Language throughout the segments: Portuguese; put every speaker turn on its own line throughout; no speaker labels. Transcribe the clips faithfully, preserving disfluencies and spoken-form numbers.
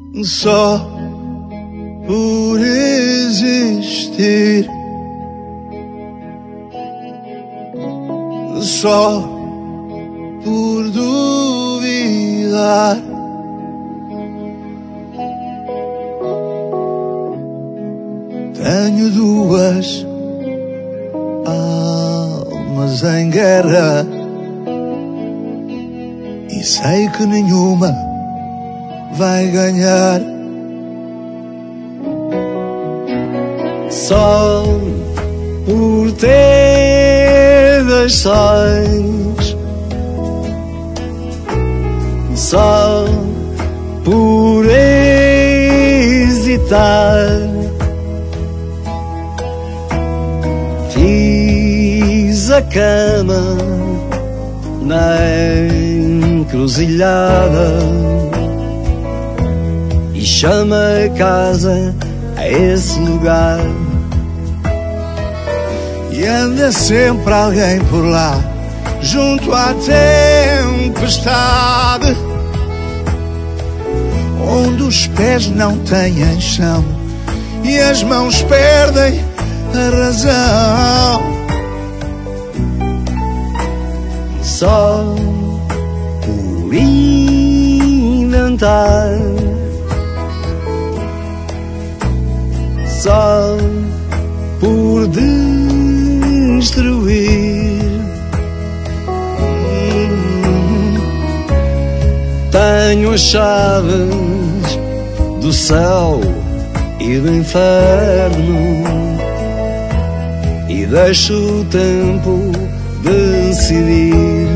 só por existir, só por duvidar. Tenho duas almas em guerra e sei que nenhuma vai ganhar.
Só por ter dois sóis, só por hesitar, fiz a cama na encruzilhada e chama a casa a esse lugar.
E anda sempre alguém por lá, junto à tempestade, onde os pés não têm chão e as mãos perdem a razão.
Só por inventar, só por destruir, tenho as chaves do céu e do inferno e deixo o tempo decidir.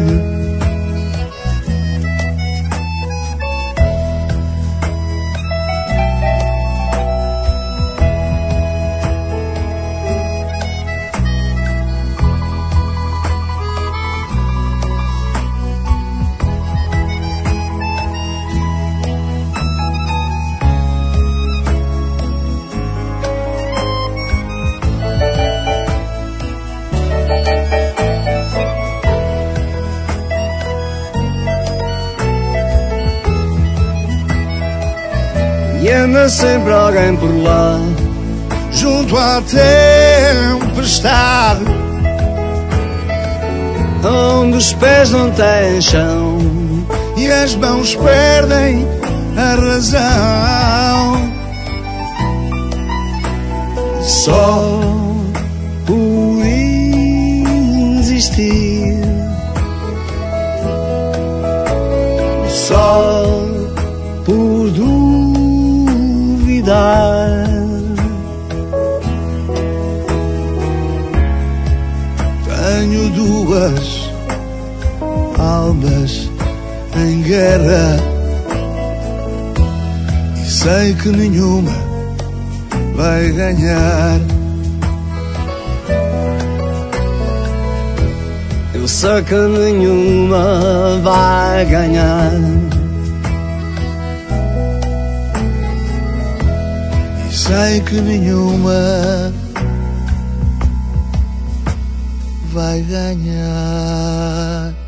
E anda sempre alguém por lá,
junto à tempestade,
onde os pés não têm chão
e as mãos perdem a razão.
Só por existir, só por duvidar,
tenho duas almas em guerra e sei que nenhuma vai ganhar.
eu sei que nenhuma vai ganhar.
Sei que nenhuma vai ganhar.